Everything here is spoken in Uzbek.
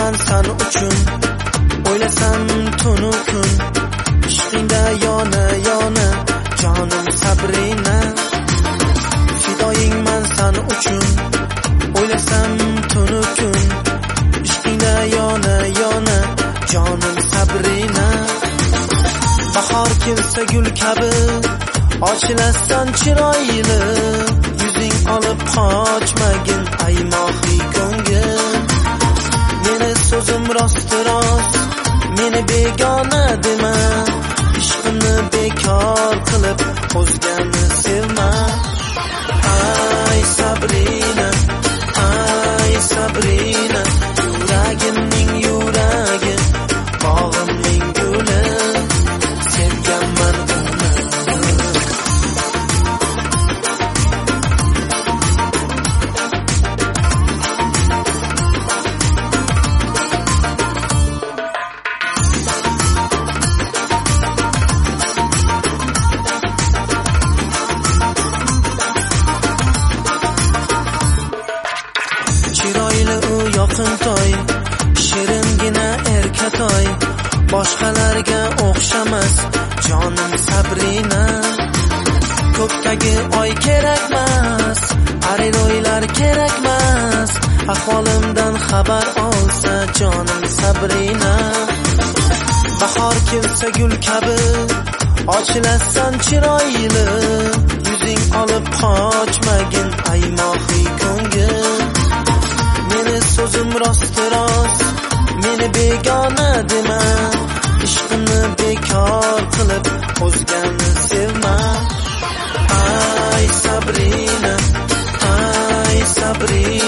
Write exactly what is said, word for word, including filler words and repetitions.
fidoyingman san uchun, o'ylasam tunu kun, ishqingda yona yona jonim Sabrina. Fidoyingman san uchun, o'ylasam tunu kun, ishqingda yona yona jonim Sabrina. Bahor kelsa gul kabi ochilasan chiroyli, yuzing olib qochmagin ay mohiy ko'ngil. Meni so'zim rost rost, meni begona dema, ishqimni bekor qilib o'zgani sevma. Ay Sabrina, ay Sabrina, yuragimning yuragi, bog'imning guli, sevganman uni. Chiroyli u yoqimtoy, shiringina erkatoy, boshqalarga o'xshamas jonim Sabrina. Ko'kdagi oy kerakmas, ariroylar kerakmas, ahvolimdan xabar olsa jonim Sabrina. Bahor kelsa gul kabi ochilasan chiroyli, yuzing olib qochmagin ay mohiy ko'ngil. Meni so'zim rost rost, meni begona dema, ishqimni bekor qilib o'zgani sevma. Ay Sabrina, ay Sabrina.